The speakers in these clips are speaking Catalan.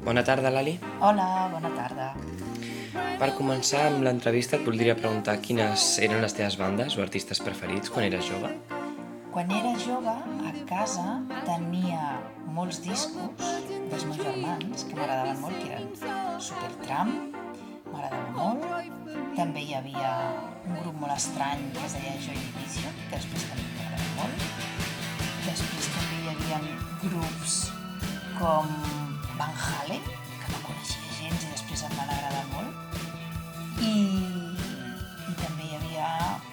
Bona tarda, Lali. Hola, bona tarda. Per començar amb l'entrevista et voldria preguntar quines eren les teves bandes o artistes preferits quan eres jove? Quan era jove, a casa tenia molts discos dels meus germans que m'agradaven molt, que eren Supertramp, m'agradava molt. També hi havia un grup molt estrany que es deia Joy Division, que després també m'agradava molt. Després també hi havia grups com Van Halen, que no coneixia gens i després em van agradar molt. I també hi havia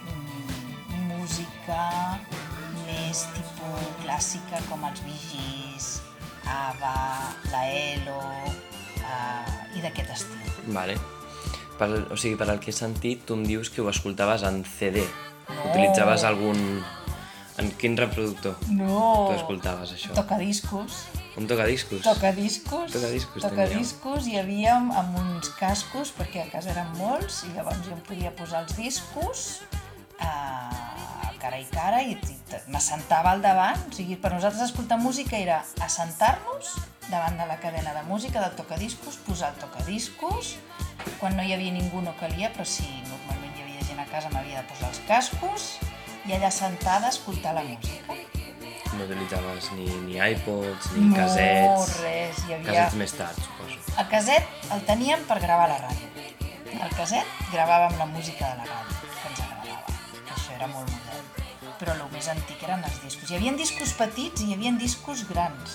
música més tipus clàssica com els Bee Gees, ABBA, la ELO i d'aquest estil. Vale. O sigui, per al que he sentit, tu em dius que ho escoltaves en CD. Utilitzaves algun... En quin reproductor No! tu escoltaves això? Tocadiscos. Un tocadiscos? Tocadiscos hi havia amb uns cascos perquè a casa eren molts i llavors jo em podia posar els discos cara i cara i m'assentava al davant. O sigui, per nosaltres escoltar música era assentar-nos davant de la cadena de música del tocadiscos, posar el tocadiscos. Quan no hi havia ningú no calia, però si normalment hi havia gent a casa m'havia de posar els cascos i allà sentada a escoltar la música. No utilitzaves ni iPods, ni casets... No, res. Hi havia... Casets més tard, suposo. El caset el teníem per gravar a la ràdio. El caset gravàvem la música de la ràdio, que ens agradava. Això era molt modern. Però el més antic eren els discos. Hi havia discos petits i hi havia discos grans.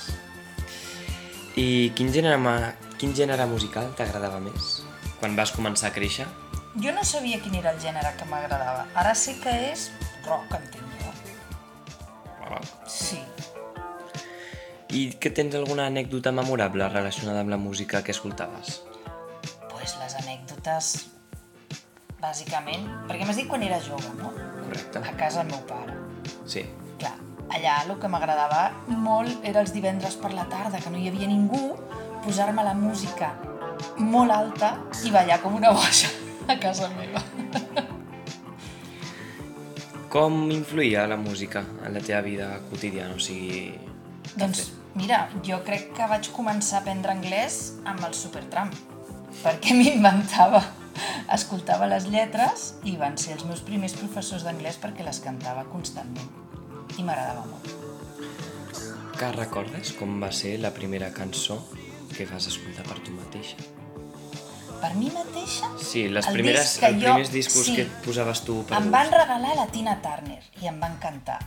I quin gènere musical t'agradava més quan vas començar a créixer? Jo no sabia quin era el gènere que m'agradava. Ara sé que és rock, entenc jo. Rock? Sí. I que tens alguna anècdota memorable relacionada amb la música que escoltaves? Pues les anècdotes, bàsicament, perquè m'has dit quan era jove, no? Correcte. A casa del meu pare. Sí. Clar, allà el que m'agradava molt era els divendres per la tarda, que no hi havia ningú, posar-me la música molt alta i ballar com una boja a casa meva. Com influïa la música en la teva vida quotidiana? O sigui... Doncs mira, jo crec que vaig començar a aprendre anglès amb el Supertramp, perquè m'inventava, escoltava les lletres i van ser els meus primers professors d'anglès perquè les cantava constantment i m'agradava molt. Que recordes com va ser la primera cançó que vas escoltar per tu mateixa? Per mi mateixa? Sí, els primers discos que et posaves tu per em van regalar la Tina Turner i em van cantar.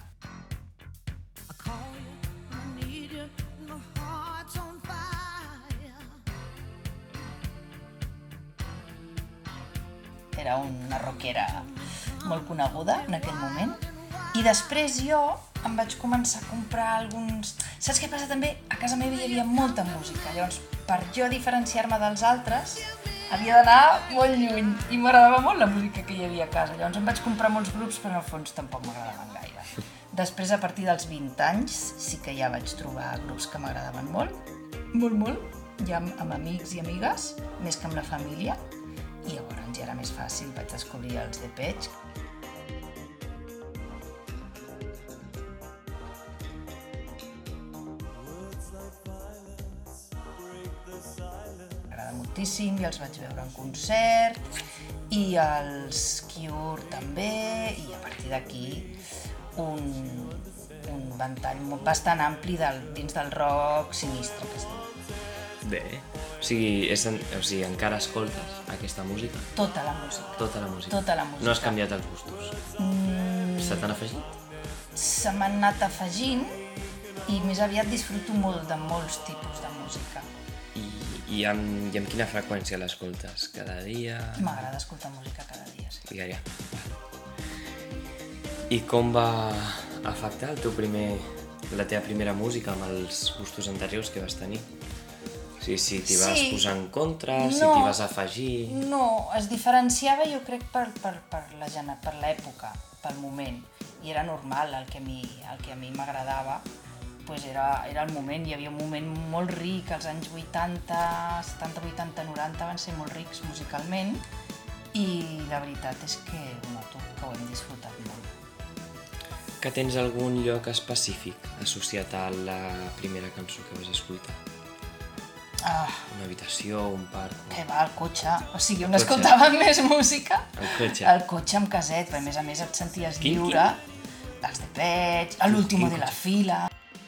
Era una rockera molt coneguda en aquell moment. I després jo em vaig començar a comprar alguns... Saps què passa també? A casa meva hi havia molta música. Llavors, per jo diferenciar-me dels altres, havia d'anar molt lluny. I m'agradava molt la música que hi havia a casa. Llavors em vaig comprar molts grups, però en el fons tampoc m'agradaven gaire. Després, a partir dels 20 anys, sí que ja vaig trobar grups que m'agradaven molt. Molt. Ja amb amics i amigues, més que amb la família. I llavors ja era més fàcil, vaig descobrir els Depeche. M'agrada moltíssim i els vaig veure en concert i els Cure també i a partir d'aquí un ventall bastant ampli dins del rock sinistre que es diu. Bé, o sigui, encara escoltes aquesta música? Tota la música. Tota la música. Tota la música. No has canviat els gustos? Se t'han afegit? Se m'han anat afegint i més aviat disfruto molt de molts tipus de música. I amb quina freqüència l'escoltes? Cada dia? M'agrada escoltar música cada dia, sí. Diària. I com va afectar la teva primera música amb els gustos anteriors que vas tenir? O sigui, si t'hi vas posar en contra, si t'hi vas afegir... No, es diferenciava jo crec per l'època, pel moment. I era normal, el que a mi m'agradava pues era el moment. Hi havia un moment molt ric, els anys 80, 70, 80, 90 van ser molt rics musicalment i la veritat és que ho noto, que ho hem disfrutat molt. Que tens algun lloc específic associat a la primera cançó que vas escoltar? Una habitació, un parc... Que va, al cotxe. O sigui, on escoltàvem més música? Al cotxe. Al cotxe amb caset, però a més et senties lliure. Els de Pets, l'último de la fila...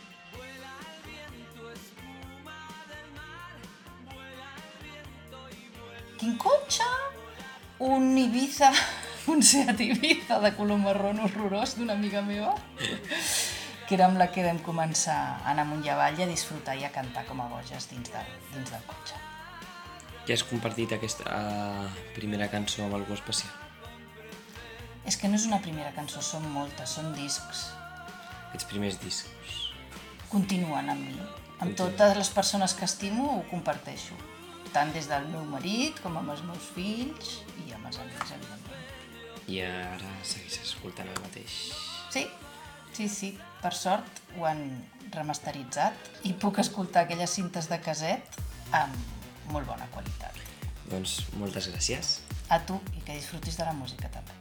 Quin cotxe? Un Ibiza, un Seat Ibiza de color marró horrorós d'una amiga meva, que era amb la que vam començar a anar amunt i avall i a disfrutar i a cantar com a boges dins del cotxe. Ja has compartit aquesta primera cançó amb algú especial? És que no és una primera cançó, són moltes, són discs. Aquests primers discos. Continuen amb mi. Amb totes les persones que estimo ho comparteixo. Tant des del meu marit com amb els meus fills i amb els amics, evidentment. I ara segueixes escoltant el mateix? Sí. Per sort ho han remasteritzat i puc escoltar aquelles cintes de caset amb molt bona qualitat. Doncs moltes gràcies. A tu, i que disfrutis de la música també.